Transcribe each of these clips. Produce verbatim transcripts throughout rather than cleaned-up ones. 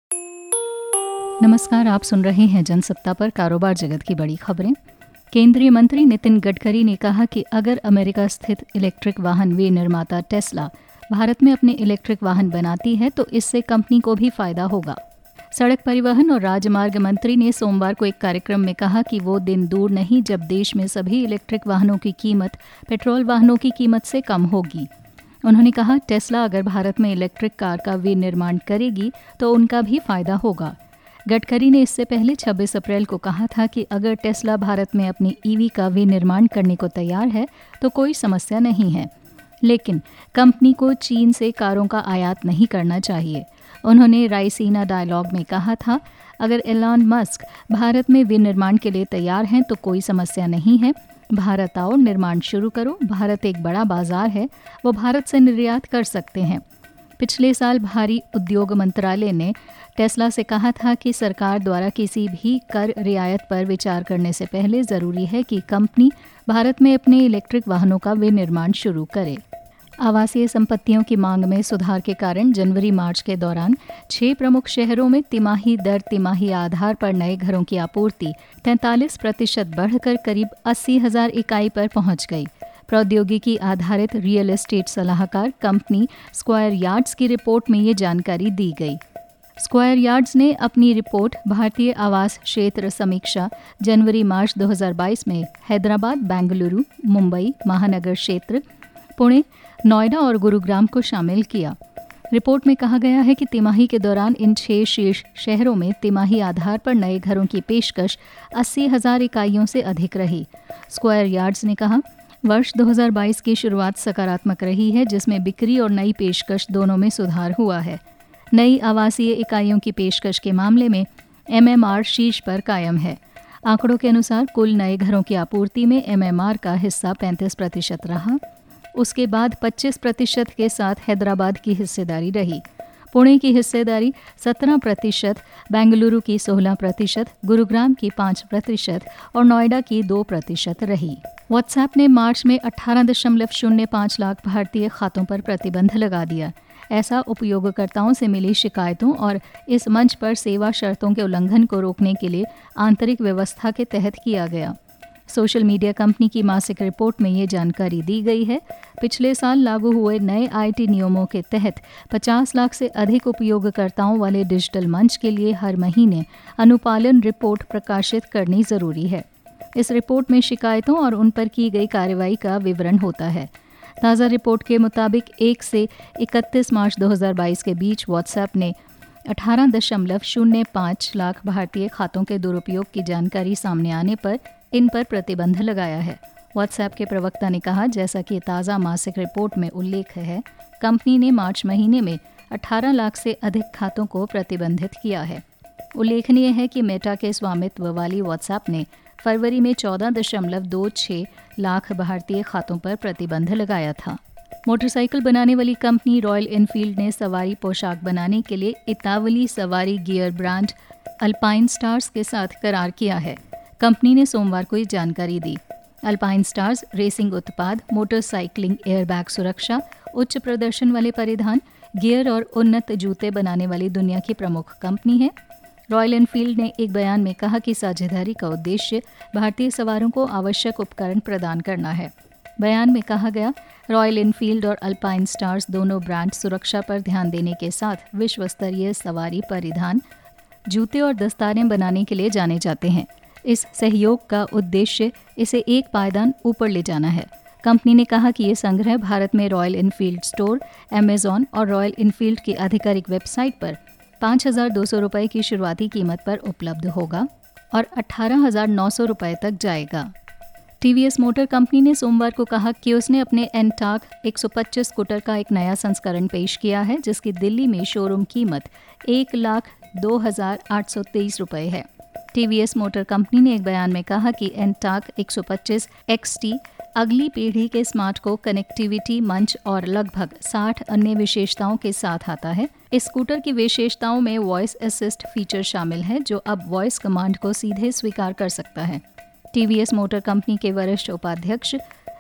नमस्कार, आप सुन रहे हैं जनसत्ता पर कारोबार जगत की बड़ी खबरें। केंद्रीय मंत्री नितिन गडकरी ने कहा कि अगर अमेरिका स्थित इलेक्ट्रिक वाहन विनिर्माता टेस्ला भारत में अपने इलेक्ट्रिक वाहन बनाती है तो इससे कंपनी को भी फायदा होगा। सड़क परिवहन और राजमार्ग मंत्री ने सोमवार को एक कार्यक्रम में कहा कि वो दिन दूर नहीं जब देश में सभी इलेक्ट्रिक वाहनों की कीमत पेट्रोल वाहनों की कीमत से कम होगी। उन्होंने कहा, टेस्ला अगर भारत में इलेक्ट्रिक कार का विनिर्माण करेगी तो उनका भी फायदा होगा। गडकरी ने इससे पहले छब्बीस अप्रैल को कहा था कि अगर टेस्ला भारत में अपनी ईवी का विनिर्माण करने को तैयार है तो कोई समस्या नहीं है, लेकिन कंपनी को चीन से कारों का आयात नहीं करना चाहिए। उन्होंने रायसीना डायलॉग में कहा था, अगर एलन मस्क भारत में विनिर्माण के लिए तैयार हैं तो कोई समस्या नहीं है, भारत आओ, निर्माण शुरू करो, भारत एक बड़ा बाजार है, वो भारत से निर्यात कर सकते हैं। पिछले साल भारी उद्योग मंत्रालय ने टेस्ला से कहा था कि सरकार द्वारा किसी भी कर रियायत पर विचार करने से पहले ज़रूरी है कि कंपनी भारत में अपने इलेक्ट्रिक वाहनों का विनिर्माण शुरू करे। आवासीय संपत्तियों की मांग में सुधार के कारण जनवरी मार्च के दौरान छह प्रमुख शहरों में तिमाही दर तिमाही आधार पर नए घरों की आपूर्ति तैंतालीस प्रतिशत बढ़कर करीब अस्सी हजार इकाई पर पहुंच गई। प्रौद्योगिकी आधारित रियल एस्टेट सलाहकार कंपनी स्क्वायर यार्ड्स की रिपोर्ट में ये जानकारी दी गई। स्क्वायर यार्ड्स ने अपनी रिपोर्ट भारतीय आवास क्षेत्र समीक्षा जनवरी मार्च दो हज़ार बाईस में हैदराबाद, बेंगलुरु, मुंबई महानगर क्षेत्र, पुणे, नोएडा और गुरुग्राम को शामिल किया। रिपोर्ट में कहा गया है कि तिमाही के दौरान इन छह शीर्ष शहरों में तिमाही आधार पर नए घरों की पेशकश अस्सी हजार इकाइयों से अधिक रही। स्क्वायर यार्ड्स ने कहा, वर्ष दो हज़ार बाईस की शुरुआत सकारात्मक रही है, जिसमें बिक्री और नई पेशकश दोनों में सुधार हुआ है। नई आवासीय इकाइयों की पेशकश के मामले में एमएमआर शीर्ष पर कायम है। आंकड़ों के अनुसार कुल नए घरों की आपूर्ति में एमएमआर का हिस्सा पैंतीस प्रतिशत रहा। उसके बाद पच्चीस प्रतिशत के साथ हैदराबाद की हिस्सेदारी रही। पुणे की हिस्सेदारी सत्रह प्रतिशत, बेंगलुरु की सोलह प्रतिशत, गुरुग्राम की पाँच प्रतिशत और नोएडा की दो प्रतिशत रही। व्हाट्सएप ने मार्च में अठारह दशमलव शून्य पाँच लाख भारतीय खातों पर प्रतिबंध लगा दिया। ऐसा उपयोगकर्ताओं से मिली शिकायतों और इस मंच पर सेवा शर्तों के उल्लंघन को रोकने के लिए आंतरिक व्यवस्था के तहत किया गया। सोशल मीडिया कंपनी की मासिक रिपोर्ट में ये जानकारी दी गई है। पिछले साल लागू हुए नए आईटी नियमों के तहत पचास लाख से अधिक उपयोगकर्ताओं वाले डिजिटल मंच के लिए हर महीने अनुपालन रिपोर्ट प्रकाशित करनी जरूरी है। इस रिपोर्ट में शिकायतों और उन पर की गई कार्रवाई का विवरण होता है। ताज़ा रिपोर्ट के मुताबिक एक से इकतीस मार्च दो हज़ार बाईस के बीच व्हाट्सएप ने अठारह दशमलव शून्य पाँच लाख भारतीय खातों के दुरुपयोग की जानकारी सामने आने पर इन पर प्रतिबंध लगाया है। व्हाट्सएप के प्रवक्ता ने कहा, जैसा कि ताज़ा मासिक रिपोर्ट में उल्लेख है, कंपनी ने मार्च महीने में अठारह लाख से अधिक खातों को प्रतिबंधित किया है। उल्लेखनीय है कि मेटा के स्वामित्व वाली व्हाट्सएप ने फरवरी में चौदह दशमलव दो छह लाख भारतीय खातों पर प्रतिबंध लगाया था। मोटरसाइकिल बनाने वाली कंपनी रॉयल एनफील्ड ने सवारी पोशाक बनाने के लिए इतावली सवारी गियर ब्रांड अल्पाइन स्टार्स के साथ करार किया है। कंपनी ने सोमवार को ये जानकारी दी। अल्पाइन स्टार्स रेसिंग उत्पाद, मोटरसाइकिलिंग एयरबैग सुरक्षा, उच्च प्रदर्शन वाले परिधान, गियर और उन्नत जूते बनाने वाली दुनिया की प्रमुख कंपनी है। रॉयल एनफील्ड ने एक बयान में कहा कि साझेदारी का उद्देश्य भारतीय सवारों को आवश्यक उपकरण प्रदान करना है। बयान में कहा गया, रॉयल एनफील्ड और अल्पाइन स्टार्स दोनों ब्रांड सुरक्षा पर ध्यान देने के साथ विश्व स्तरीय सवारी परिधान, जूते और दस्तानें बनाने के लिए जाने जाते हैं। इस सहयोग का उद्देश्य इसे एक पायदान ऊपर ले जाना है। कंपनी ने कहा कि ये संग्रह भारत में रॉयल एनफील्ड स्टोर, अमेजॉन और रॉयल एनफील्ड की आधिकारिक वेबसाइट पर पाँच हजार दो सौ रुपये की शुरुआती कीमत पर उपलब्ध होगा और अठारह हजार नौ सौ रुपये तक जाएगा। टीवीएस मोटर कंपनी ने सोमवार को कहा कि उसने अपने एनटॉर्क एक सौ पच्चीस स्कूटर का एक नया संस्करण पेश किया है, जिसकी दिल्ली में शोरूम कीमत एक लाख दो हजार आठ सौ तेईस रुपये है। टीवीएस मोटर कंपनी ने एक बयान में कहा कि एनटॉर्क एक सौ पच्चीस एक्सटी अगली पीढ़ी के स्मार्ट को कनेक्टिविटी मंच और लगभग साठ अन्य विशेषताओं के साथ आता है। इस स्कूटर की विशेषताओं में वॉइस असिस्ट फीचर शामिल है, जो अब वॉइस कमांड को सीधे स्वीकार कर सकता है। टीवीएस मोटर कंपनी के वरिष्ठ उपाध्यक्ष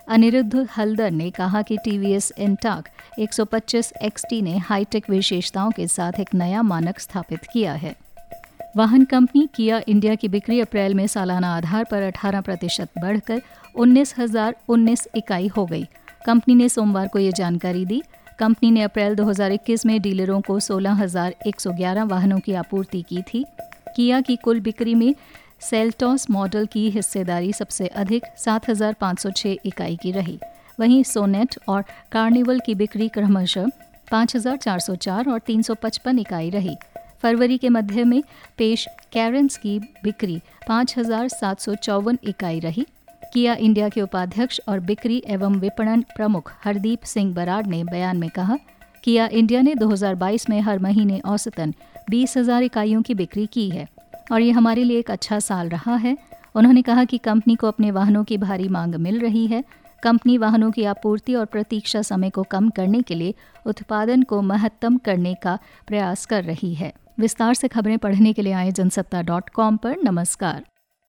अनिरुद्ध हल्दर ने कहा कि टीवीएस एंटाक एक सौ पच्चीस एक्सटी ने हाईटेक विशेषताओं के साथ एक नया मानक स्थापित किया है। वाहन कंपनी किया इंडिया की बिक्री अप्रैल में सालाना आधार पर अठारह प्रतिशत बढ़कर उन्नीस हजार उन्नीस इकाई हो गई। कंपनी ने सोमवार को ये जानकारी दी। कंपनी ने अप्रैल दो हज़ार इक्कीस में डीलरों को सोलह हजार एक सौ ग्यारह वाहनों की आपूर्ति की थी। किया की कुल बिक्री में सेल्टॉस मॉडल की हिस्सेदारी सबसे अधिक सात हजार पाँच सौ छह इकाई की रही। वहीं सोनेट और कार्निवल की बिक्री क्रमशः पाँच हजार चार सौ चार और तीन सौ पचपन इकाई रही। फरवरी के मध्य में पेश कैरेंस की बिक्री पाँच हजार सात सौ चौवन इकाई रही। किया इंडिया के उपाध्यक्ष और बिक्री एवं विपणन प्रमुख हरदीप सिंह बराड़ ने बयान में कहा, किया इंडिया ने दो हज़ार बाईस में हर महीने औसतन बीस हजार इकाइयों की बिक्री की है और ये हमारे लिए एक अच्छा साल रहा है। उन्होंने कहा कि कंपनी को अपने वाहनों की भारी मांग मिल रही है। कंपनी वाहनों की आपूर्ति और प्रतीक्षा समय को कम करने के लिए उत्पादन को महत्तम करने का प्रयास कर रही है। विस्तार से खबरें पढ़ने के लिए आए जनसत्ता डॉट कॉम पर। नमस्कार।